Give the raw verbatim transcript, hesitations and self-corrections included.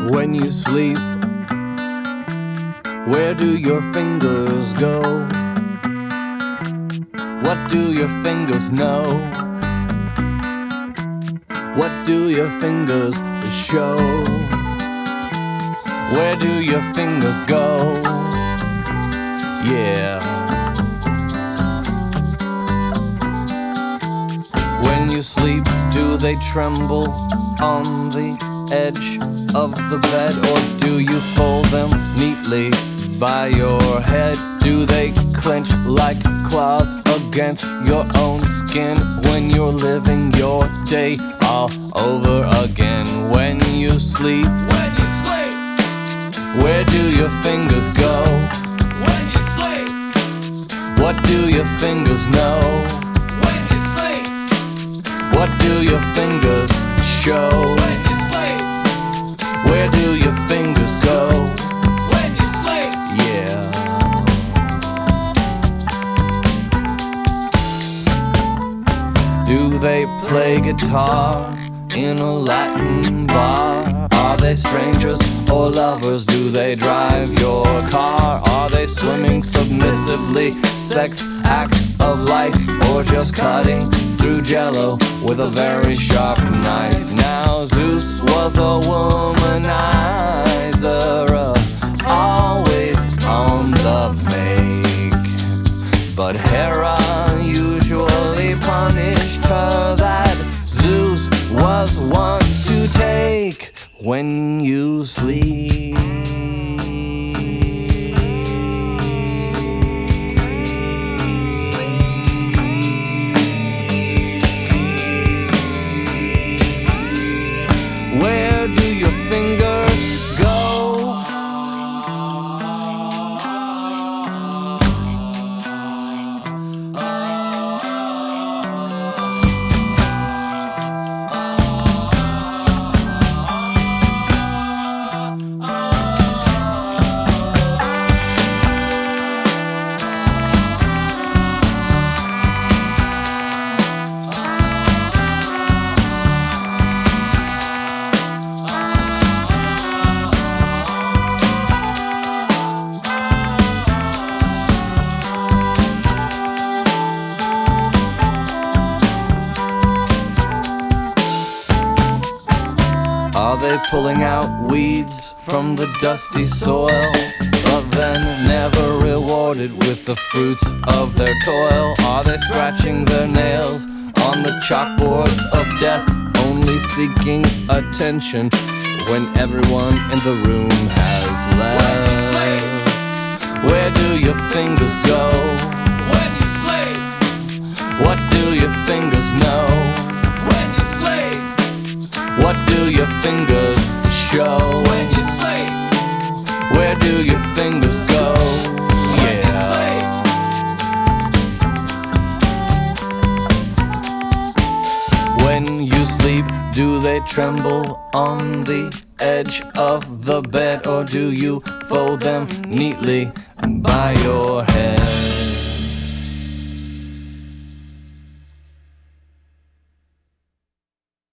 When you sleep, where do your fingers go? What do your fingers know? What do your fingers show? Where do your fingers go? Yeah. When you sleep, do they tremble on the edge of the bed, or do you fold them neatly by your head? Do they clench like claws against your own skin when you're living your day all over again? When you sleep, When you sleep, where do your fingers go? when you sleep, What do your fingers know? when you sleep, What do your fingers show? when you sleep, Where do your fingers go? when you sleep. Yeah. Do they play guitar in a Latin bar? Are they strangers or lovers? Do they drive your car? Are they swimming submissively? Sex acts of life, or just cutting through jello with a very sharp knife? Now Zeus was a womanizer, uh, always on the make, but Hera usually punished her. That Zeus was one to take. When you sleep, where do your fingers go? Are they pulling out weeds from the dusty soil, but then never rewarded with the fruits of their toil? Are they scratching their nails on the chalkboards of death, only seeking attention when everyone in the room has left? Where do your fingers go? When you sleep, What do your fingers know? when you sleep, What do your fingers show? when you sleep, Where do your fingers go? when you sleep. When you sleep, do they tremble on the edge of the bed, or do you fold them neatly by your head?